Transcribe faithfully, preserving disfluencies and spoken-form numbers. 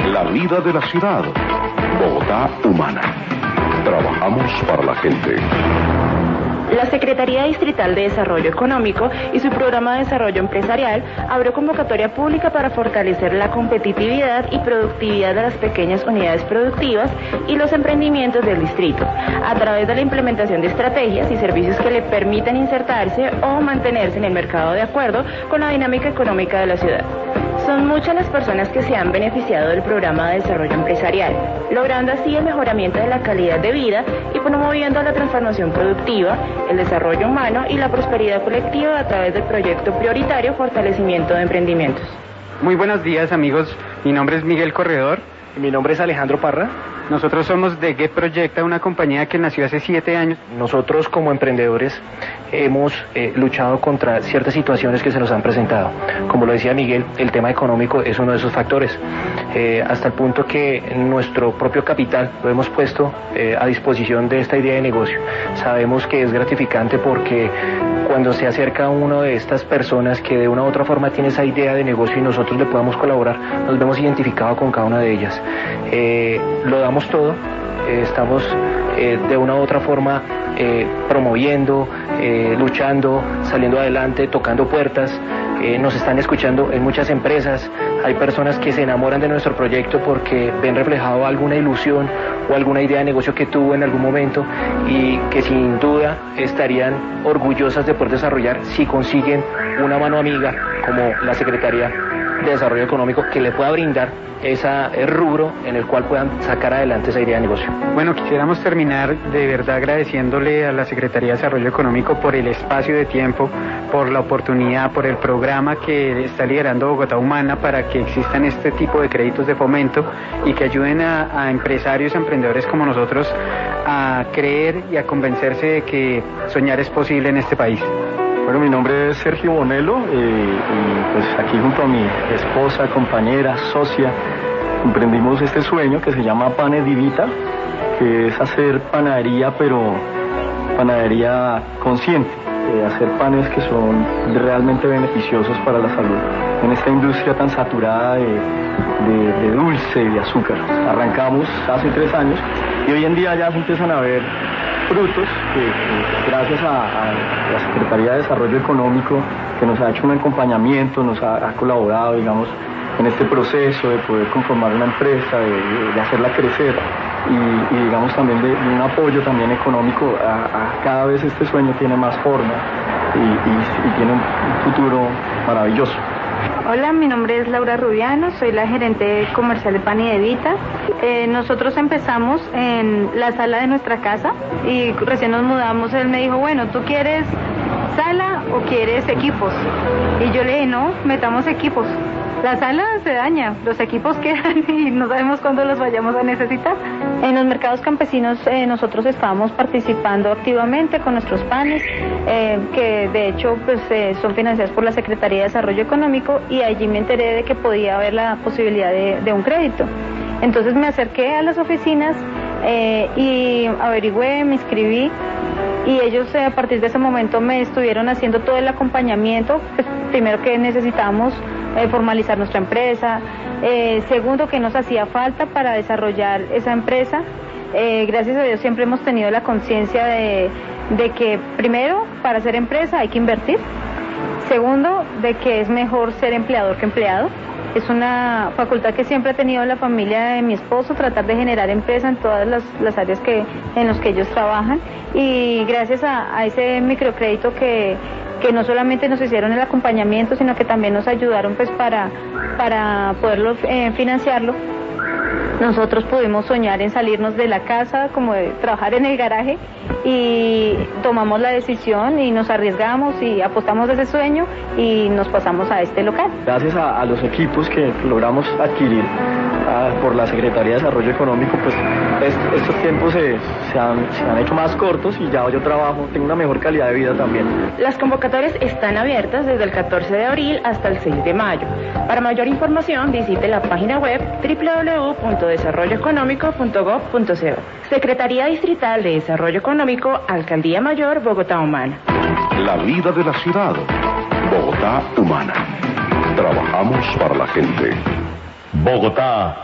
La vida de la ciudad. Bogotá humana. Trabajamos para la gente. La Secretaría Distrital de Desarrollo Económico y su programa de desarrollo empresarial abrió convocatoria pública para fortalecer la competitividad y productividad de las pequeñas unidades productivas y los emprendimientos del distrito, a través de la implementación de estrategias y servicios que le permitan insertarse o mantenerse en el mercado de acuerdo con la dinámica económica de la ciudad. Son muchas las personas que se han beneficiado del programa de desarrollo empresarial, logrando así el mejoramiento de la calidad de vida y promoviendo la transformación productiva, el desarrollo humano y la prosperidad colectiva a través del proyecto prioritario Fortalecimiento de Emprendimientos. Muy buenos días, amigos. Mi nombre es Miguel Corredor. Y mi nombre es Alejandro Parra. Nosotros somos de Get Projecta, una compañía que nació hace siete años. Nosotros como emprendedores hemos eh, luchado contra ciertas situaciones que se nos han presentado. Como lo decía Miguel, el tema económico es uno de esos factores, eh, hasta el punto que nuestro propio capital lo hemos puesto eh, a disposición de esta idea de negocio. Sabemos que es gratificante porque cuando se acerca uno de estas personas que de una u otra forma tiene esa idea de negocio y nosotros le podamos colaborar, nos vemos identificados con cada una de ellas. Eh, lo damos todo, eh, estamos eh, de una u otra forma eh, promoviendo, eh, luchando, saliendo adelante, tocando puertas. Eh, nos están escuchando en muchas empresas. Hay personas que se enamoran de nuestro proyecto porque ven reflejado alguna ilusión o alguna idea de negocio que tuvo en algún momento y que sin duda estarían orgullosas de poder desarrollar si consiguen una mano amiga como la Secretaría de Desarrollo Económico que le pueda brindar ese rubro en el cual puedan sacar adelante esa idea de negocio. Bueno, quisiéramos terminar de verdad agradeciéndole a la Secretaría de Desarrollo Económico por el espacio de tiempo, por la oportunidad, por el programa que está liderando Bogotá Humana para que existan este tipo de créditos de fomento y que ayuden a, a empresarios, a emprendedores como nosotros a creer y a convencerse de que soñar es posible en este país. Bueno, mi nombre es Sergio Bonello eh, y pues aquí junto a mi esposa, compañera, socia, emprendimos este sueño que se llama Pane di Vita, que es hacer panadería, pero panadería consciente, eh, hacer panes que son realmente beneficiosos para la salud en esta industria tan saturada de, de, de dulce y de azúcar. Arrancamos hace tres años y hoy en día ya se empiezan a ver frutos que, que gracias a, a la Secretaría de Desarrollo Económico, que nos ha hecho un acompañamiento, nos ha, ha colaborado, digamos, en este proceso de poder conformar una empresa, de, de, de hacerla crecer y, y digamos también de, de un apoyo también económico. A, a cada vez este sueño tiene más forma y, y, y tiene un futuro maravilloso. Hola, mi nombre es Laura Rubiano, soy la gerente comercial de Pane di Vita. Eh, nosotros empezamos en la sala de nuestra casa y recién nos mudamos. Él me dijo, bueno, ¿tú quieres sala o quieres equipos? Y yo le dije, no, metamos equipos. La sala se daña, los equipos quedan y no sabemos cuándo los vayamos a necesitar. En los mercados campesinos eh, nosotros estábamos participando activamente con nuestros panes, eh, que de hecho pues, eh, son financiados por la Secretaría de Desarrollo Económico, y allí me enteré de que podía haber la posibilidad de, de un crédito. Entonces me acerqué a las oficinas eh, y averigüé, me inscribí, y ellos eh, a partir de ese momento me estuvieron haciendo todo el acompañamiento. Pues, primero que necesitábamos eh, formalizar nuestra empresa, eh, segundo que nos hacía falta para desarrollar esa empresa. Eh, gracias a Dios siempre hemos tenido la conciencia de, de que primero para ser empresa hay que invertir, segundo de que es mejor ser empleador que empleado. Es una facultad que siempre ha tenido la familia de mi esposo, tratar de generar empresa en todas las, las áreas que, en las que ellos trabajan, y gracias a, a ese microcrédito que, que no solamente nos hicieron el acompañamiento, sino que también nos ayudaron pues para, para poderlo eh, financiarlo. Nosotros pudimos soñar en salirnos de la casa, como de trabajar en el garaje, y tomamos la decisión y nos arriesgamos y apostamos a ese sueño y nos pasamos a este local. Gracias a, a los equipos que logramos adquirir a, por la Secretaría de Desarrollo Económico, pues est, estos tiempos se, se, han, se han hecho más cortos y ya yo trabajo, tengo una mejor calidad de vida también. Las convocatorias están abiertas desde el catorce de abril hasta el seis de mayo. Para mayor información visite la página web doble u doble u doble u punto desarrollo económico punto gob punto co. Secretaría Distrital de Desarrollo Económico, Alcaldía Mayor, Bogotá Humana. La vida de la ciudad. Bogotá Humana. Trabajamos para la gente. Bogotá.